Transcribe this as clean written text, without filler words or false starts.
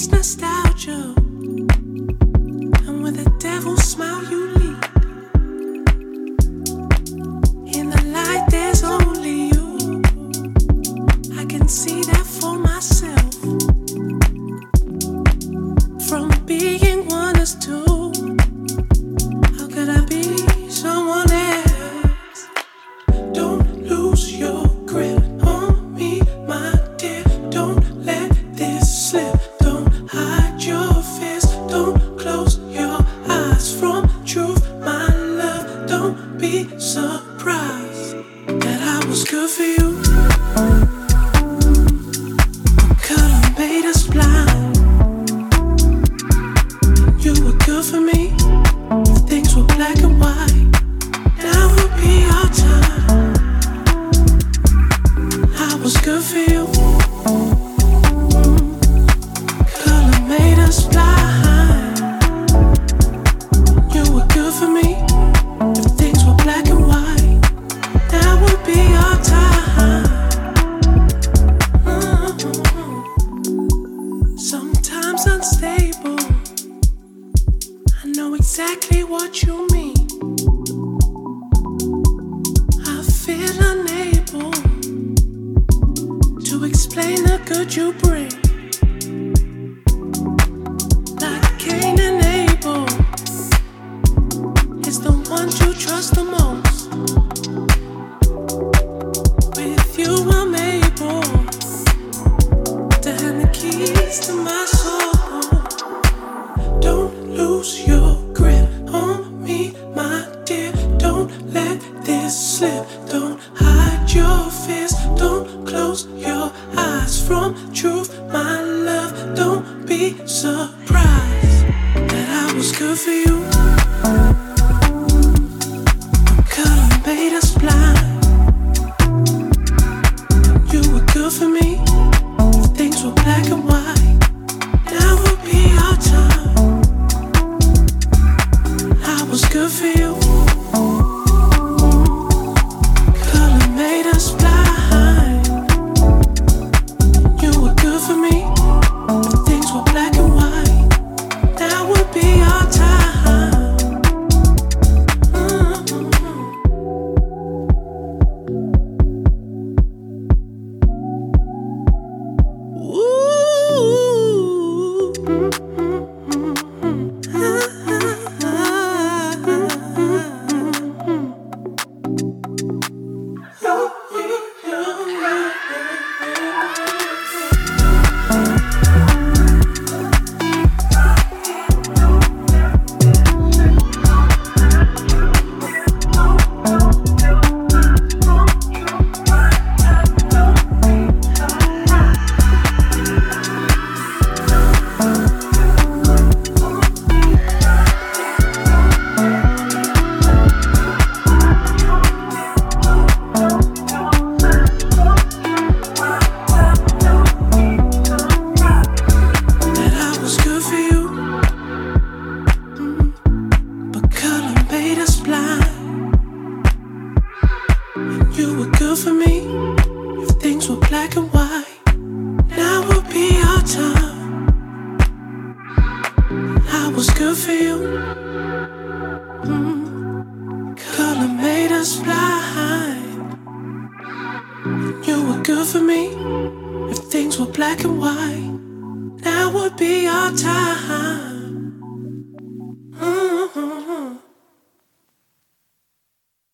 taste nostalgia, and with a devil smile you lead. In the light there's only you. I can see that for myself. From being one as two, how could I be someone else? Don't lose your grip on me, my dear. Don't let this slip. Don't hide your fears. Don't close your eyes from truth, my love. Don't be surprised that I was good for you. Color made us blind. You were good for me. Things were black and white. Now will be our time. I was good for you. Color made us blind. You were good for me. If things were black and white, that would be our time. Sometimes unstable. I know exactly what you mean. I feel unable to explain the good you bring. Like Cain and Abel, it's the ones you trust the most. With you I'm able to hand the keys to my soul. Don't lose your grip on me, my dear. Don't let this slip. Don't hide your fears. Don't close your eyes from truth, my love. Don't be surprised that I was good for you. Color made us blind. You were good for me. Things were black and white. Now will be our time. I was good for you. Color made us blind. You were good for me. Things were black and white. That would be our time. You were good for me. If things were black and white, now would be our time. I was good for you. Color made us blind. You were good for me. If things were black and white, now would be our time.